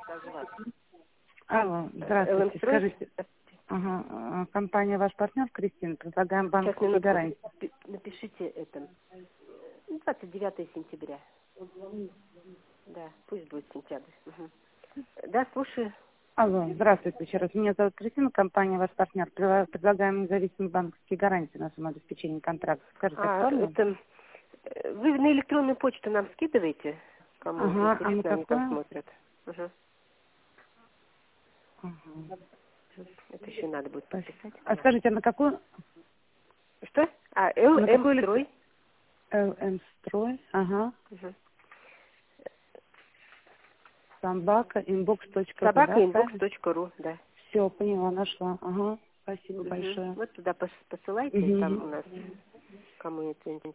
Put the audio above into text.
Алло, здравствуйте. Скажите, компания «Ваш партнер», Кристина, предлагаем банковские гарантии. Напишите это. 29 сентября. Да, пусть будет сентябрь. Угу. Да, слушаю. Алло, здравствуйте еще раз. Меня зовут Кристина, компания «Ваш партнер». Предлагаем независимые банковские гарантии на самообеспечение контракта. Скажите, актуально? Это... Вы на электронную почту нам скидываете? Кому интересно, они там смотрят. Угу. Это еще надо будет подписать. А скажите, а на какую? Что? ЛМ-строй. ЛМ-строй, ага. Угу. Собака inbox.ru. Собака inbox.ru, да. Все, поняла, нашла. Ага. Спасибо большое. Вот туда посылайте, там у нас кому это интересно.